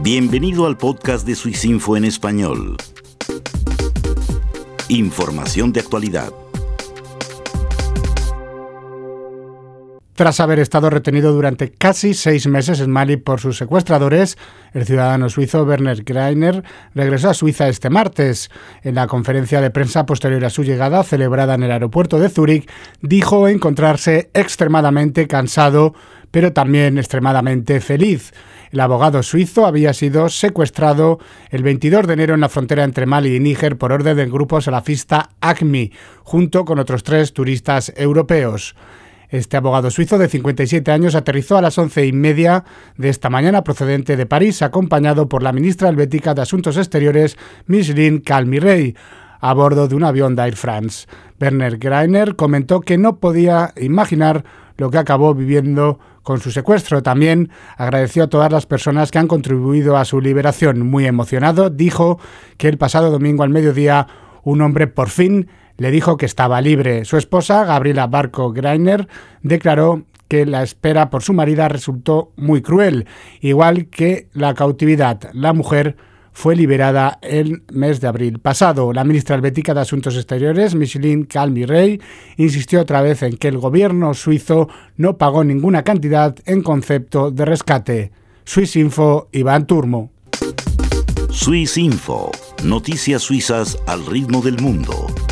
Bienvenido al podcast de Swissinfo en español. Información de actualidad. Tras haber estado retenido durante casi 6 meses en Mali por sus secuestradores, el ciudadano suizo Werner Greiner regresó a Suiza este martes. En la conferencia de prensa posterior a su llegada, celebrada en el aeropuerto de Zúrich, dijo encontrarse extremadamente cansado, pero también extremadamente feliz. El abogado suizo había sido secuestrado el 22 de enero en la frontera entre Mali y Níger por orden del grupo salafista AQMI, junto con otros 3 turistas europeos. Este abogado suizo de 57 años aterrizó a las 11:30 de esta mañana procedente de París, acompañado por la ministra helvética de Asuntos Exteriores, Micheline Calmy-Rey, a bordo de un avión de Air France. Werner Greiner comentó que no podía imaginar lo que acabó viviendo con su secuestro. También agradeció a todas las personas que han contribuido a su liberación. Muy emocionado, dijo que el pasado domingo al mediodía un hombre por fin le dijo que estaba libre. Su esposa, Gabriela Barco Greiner, declaró que la espera por su marido resultó muy cruel, igual que la cautividad. La mujer fue liberada el mes de abril pasado. La ministra helvética de Asuntos Exteriores, Micheline Calmy-Rey, insistió otra vez en que el gobierno suizo no pagó ninguna cantidad en concepto de rescate. Swissinfo, Iván Turmo. Swissinfo, noticias suizas al ritmo del mundo.